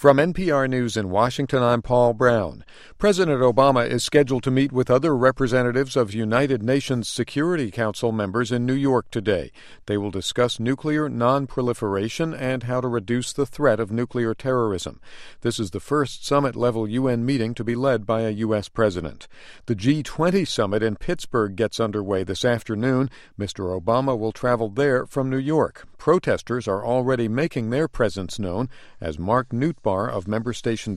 From NPR News in Washington, I'm Paul Brown. President Obama is scheduled to meet with other representatives of United Nations Security Council members in New York today. They will discuss nuclear non-proliferation and how to reduce the threat of nuclear terrorism. This is the first summit-level UN meeting to be led by a U.S. president. The G20 summit in Pittsburgh gets underway this afternoon. Mr. Obama will travel there from New York. Protesters are already making their presence known, as Mark Nootbaar of member station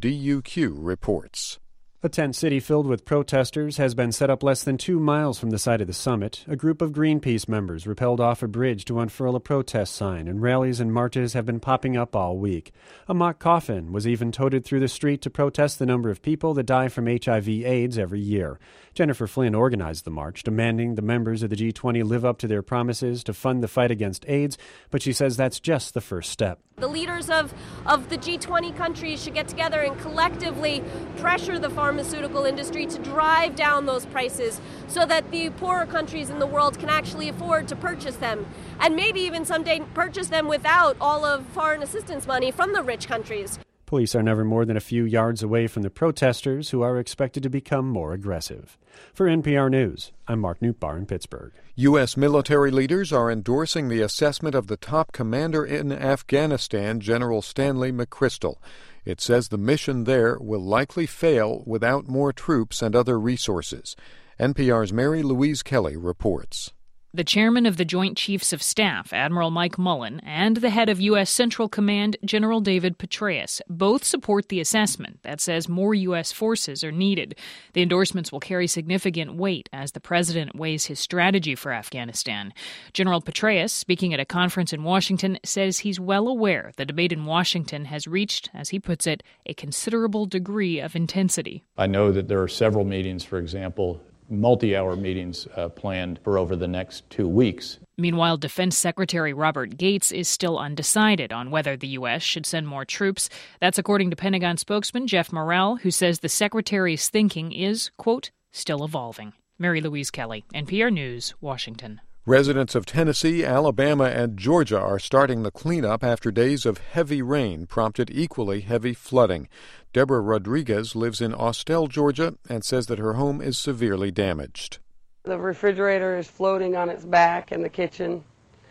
WDUQ reports. A tent city filled with protesters has been set up less than 2 miles from the site of the summit. A group of Greenpeace members rappelled off a bridge to unfurl a protest sign, and rallies and marches have been popping up all week. A mock coffin was even toted through the street to protest the number of people that die from HIV/AIDS every year. Jennifer Flynn organized the march, demanding the members of the G20 live up to their promises to fund the fight against AIDS, but she says that's just the first step. The leaders of the G20 countries should get together and collectively pressure the pharmaceutical industry to drive down those prices so that the poorer countries in the world can actually afford to purchase them, and maybe even someday purchase them without all of foreign assistance money from the rich countries. Police are never more than a few yards away from the protesters, who are expected to become more aggressive. For NPR News, I'm Mark Nootbaar in Pittsburgh. U.S. military leaders are endorsing the assessment of the top commander in Afghanistan, General Stanley McChrystal. It says the mission there will likely fail without more troops and other resources. NPR's Mary Louise Kelly reports. The chairman of the Joint Chiefs of Staff, Admiral Mike Mullen, and the head of U.S. Central Command, General David Petraeus, both support the assessment that says more U.S. forces are needed. The endorsements will carry significant weight as the president weighs his strategy for Afghanistan. General Petraeus, speaking at a conference in Washington, says he's well aware the debate in Washington has reached, as he puts it, a considerable degree of intensity. I know that there are several meetings, for example, multi-hour meetings planned for over the next 2 weeks. Meanwhile, Defense Secretary Robert Gates is still undecided on whether the U.S. should send more troops. That's according to Pentagon spokesman Jeff Morrell, who says the secretary's thinking is, quote, still evolving. Mary Louise Kelly, NPR News, Washington. Residents of Tennessee, Alabama, and Georgia are starting the cleanup after days of heavy rain prompted equally heavy flooding. Deborah Rodriguez lives in Austell, Georgia, and says that her home is severely damaged. The refrigerator is floating on its back in the kitchen.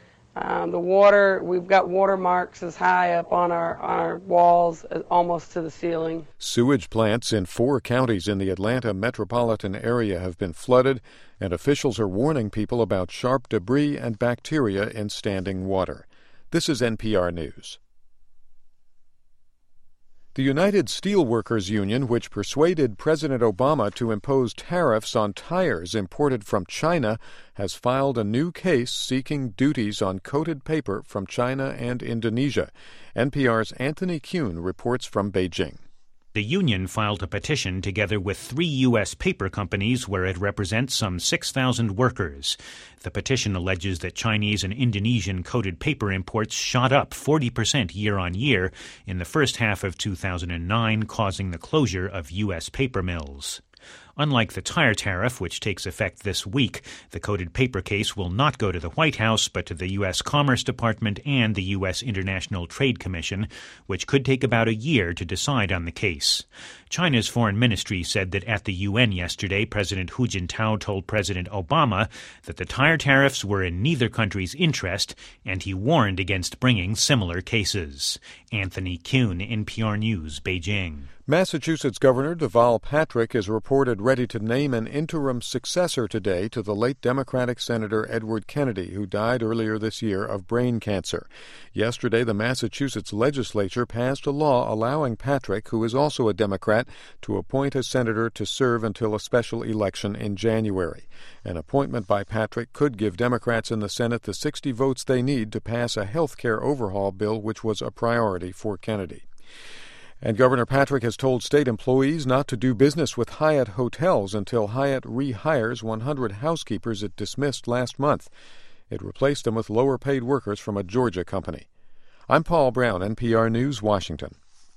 The water, we've got water marks as high up on our walls, almost to the ceiling. Sewage plants in 4 counties in the Atlanta metropolitan area have been flooded, and officials are warning people about sharp debris and bacteria in standing water. This is NPR News. The United Steelworkers Union, which persuaded President Obama to impose tariffs on tires imported from China, has filed a new case seeking duties on coated paper from China and Indonesia. NPR's Anthony Kuhn reports from Beijing. The union filed a petition together with 3 U.S. paper companies where it represents some 6,000 workers. The petition alleges that Chinese and Indonesian coated paper imports shot up 40% year-on-year in the first half of 2009, causing the closure of U.S. paper mills. Unlike the tire tariff, which takes effect this week, the coated paper case will not go to the White House, but to the U.S. Commerce Department and the U.S. International Trade Commission, which could take about a year to decide on the case. China's foreign ministry said that at the UN yesterday, President Hu Jintao told President Obama that the tire tariffs were in neither country's interest, and he warned against bringing similar cases. Anthony Kuhn, NPR News, Beijing. Massachusetts Governor Deval Patrick is reported ready to name an interim successor today to the late Democratic Senator Edward Kennedy, who died earlier this year of brain cancer. Yesterday, the Massachusetts legislature passed a law allowing Patrick, who is also a Democrat, to appoint a senator to serve until a special election in January. An appointment by Patrick could give Democrats in the Senate the 60 votes they need to pass a health care overhaul bill, which was a priority for Kennedy. And Governor Patrick has told state employees not to do business with Hyatt Hotels until Hyatt rehires 100 housekeepers it dismissed last month. It replaced them with lower-paid workers from a Georgia company. I'm Paul Brown, NPR News, Washington.